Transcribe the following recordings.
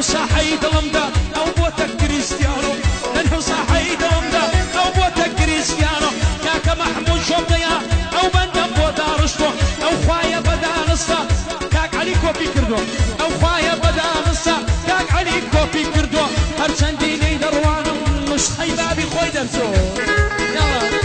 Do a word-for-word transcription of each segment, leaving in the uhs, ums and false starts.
لنهو صاحي دلمدا أو بوتا كريستيانو لنهو صاحي دلمدا أو بوتا كريستيانو كاك محمود شوبيا أو بندم بوتا رشتو أو خوايا بدا نصا كاك علي كوبي كردو أو خوايا بدا نصا كاك علي كوبي كردو هرچندي لي دروانم مش خيبابي خوي درسو يلا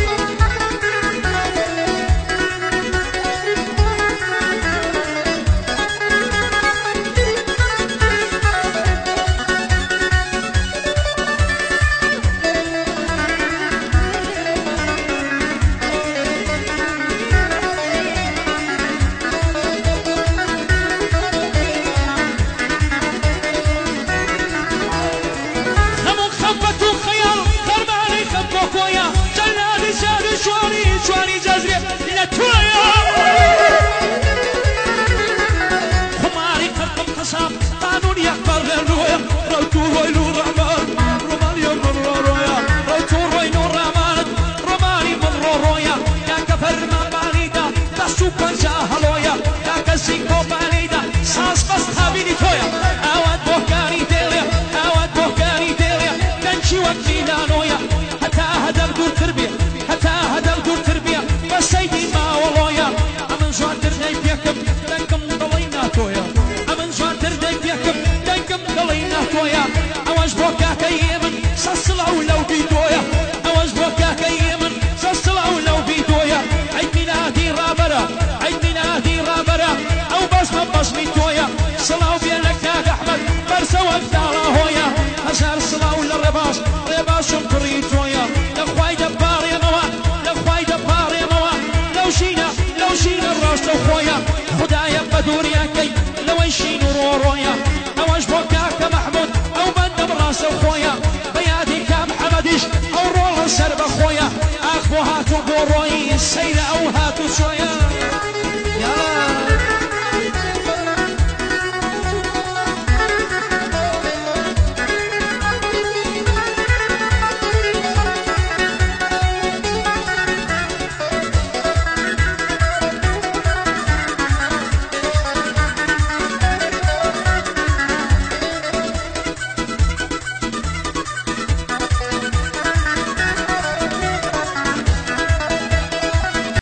شواني جزري لتويا خماري كرقم قصاب قانون يقبل غيرويا روتو روي نور رحمن رومانيا من رورويا روتو روي نور رحمن روماني من رورويا يا كفر ما بانيدا تسو كنجا هلويا يا كسيكو بانيدا ساس بس تابيني تويا اواد بوكاني ديليا اواد بوكاني ديليا كنشي وكينا نويا حتى هدر دور تربية حتى هدر دور تربية سيدي ما والله أمن جوان تردي بيكم دنكم ضلينا تويا أمن جوان تردي بيكم دنكم ضلينا تويا أواج بوكا كيمن سصلعوا لو بيدويا أواج بوكا كيمن سصلعوا لو بيدويا عيد ميلادي رابرا عيد ميلادي رابرا أو بصمة بصمي تويا صلاو بيلك يا أحمد برسا وقتالا هويا هزار صلاو للرباس رباس شمكري تويا لخواي دبار يا نوا لخواي دبار يا نوا لو شينا لو شينا الراس خويا خدايا بدوريا كي لو يشين رورويا أواج بوكاك محمود أو بندم راس خويا بيادي كام حمديش أو رول سرب خويا أخبو هاتو بوروي السيلة أو هاتو شويا يلا